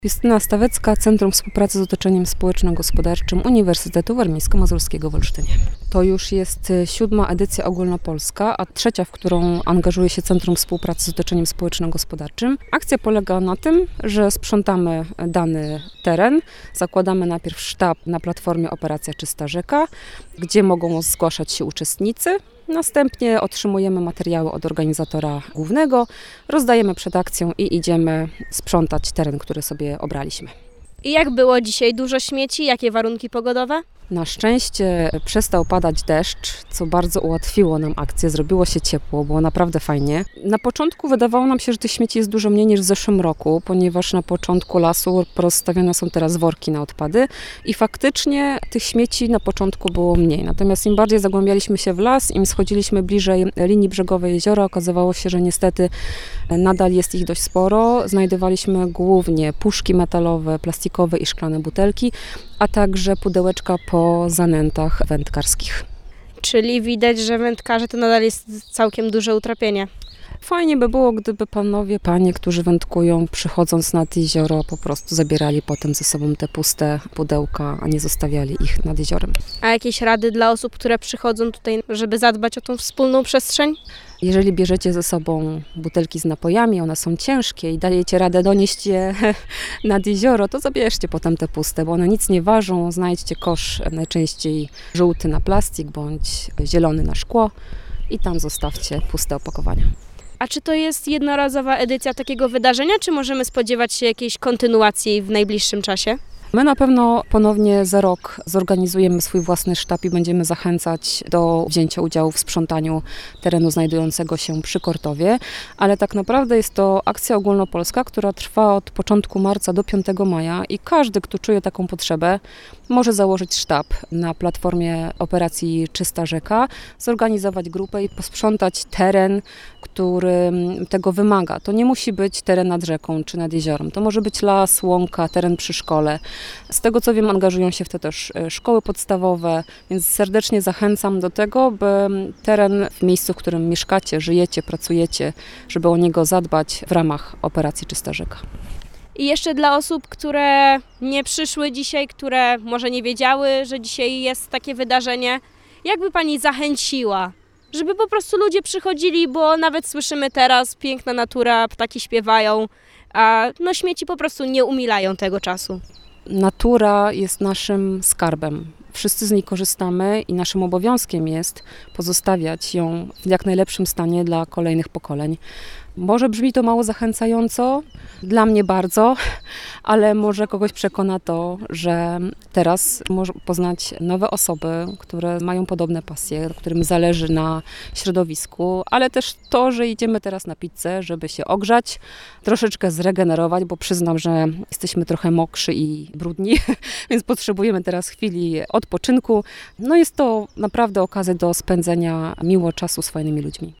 Justyna Stawecka, Centrum Współpracy z Otoczeniem Społeczno-Gospodarczym Uniwersytetu Warmińsko-Mazurskiego w Olsztynie. To już jest 7. edycja ogólnopolska, a 3., w którą angażuje się Centrum Współpracy z Otoczeniem Społeczno-Gospodarczym. Akcja polega na tym, że sprzątamy dany teren, zakładamy najpierw sztab na platformie Operacja Czysta Rzeka, gdzie mogą zgłaszać się uczestnicy. Następnie otrzymujemy materiały od organizatora głównego, rozdajemy przed akcją i idziemy sprzątać teren, który sobie obraliśmy. I jak było dzisiaj? Dużo śmieci? Jakie warunki pogodowe? Na szczęście przestał padać deszcz, co bardzo ułatwiło nam akcję. Zrobiło się ciepło, było naprawdę fajnie. Na początku wydawało nam się, że tych śmieci jest dużo mniej niż w zeszłym roku, ponieważ na początku lasu rozstawione są teraz worki na odpady i faktycznie tych śmieci na początku było mniej. Natomiast im bardziej zagłębialiśmy się w las, im schodziliśmy bliżej linii brzegowej jeziora, okazywało się, że niestety nadal jest ich dość sporo. Znajdowaliśmy głównie puszki metalowe, plastikowe i szklane butelki, a także pudełeczka po zanętach wędkarskich. Czyli widać, że wędkarze to nadal jest całkiem duże utrapienie. Fajnie by było, gdyby panie, którzy wędkują, przychodząc nad jezioro, po prostu zabierali potem ze sobą te puste pudełka, a nie zostawiali ich nad jeziorem. A jakieś rady dla osób, które przychodzą tutaj, żeby zadbać o tą wspólną przestrzeń? Jeżeli bierzecie ze sobą butelki z napojami, one są ciężkie i dajecie radę donieść je nad jezioro, to zabierzcie potem te puste, bo one nic nie ważą. Znajdźcie kosz, najczęściej żółty na plastik bądź zielony na szkło i tam zostawcie puste opakowania. A czy to jest jednorazowa edycja takiego wydarzenia, czy możemy spodziewać się jakiejś kontynuacji w najbliższym czasie? My na pewno ponownie za rok zorganizujemy swój własny sztab i będziemy zachęcać do wzięcia udziału w sprzątaniu terenu znajdującego się przy Kortowie, ale tak naprawdę jest to akcja ogólnopolska, która trwa od początku marca do 5 maja i każdy, kto czuje taką potrzebę, może założyć sztab na platformie Operacji Czysta Rzeka, zorganizować grupę i posprzątać teren, który tego wymaga. To nie musi być teren nad rzeką czy nad jeziorem, to może być las, łąka, teren przy szkole. Z tego co wiem, angażują się w to też szkoły podstawowe, więc serdecznie zachęcam do tego, by teren w miejscu, w którym mieszkacie, żyjecie, pracujecie, żeby o niego zadbać w ramach Operacji Czysta Rzeka. I jeszcze dla osób, które nie przyszły dzisiaj, które może nie wiedziały, że dzisiaj jest takie wydarzenie, jakby Pani zachęciła, żeby po prostu ludzie przychodzili, bo nawet słyszymy teraz, piękna natura, ptaki śpiewają, a śmieci po prostu nie umilają tego czasu. Natura jest naszym skarbem. Wszyscy z niej korzystamy i naszym obowiązkiem jest pozostawiać ją w jak najlepszym stanie dla kolejnych pokoleń. Może brzmi to mało zachęcająco, dla mnie bardzo, ale może kogoś przekona to, że teraz może poznać nowe osoby, które mają podobne pasje, którym zależy na środowisku, ale też to, że idziemy teraz na pizzę, żeby się ogrzać, troszeczkę zregenerować, bo przyznam, że jesteśmy trochę mokrzy i brudni, więc potrzebujemy teraz chwili odpoczynku. Jest to naprawdę okazja do spędzenia miło czasu z fajnymi ludźmi.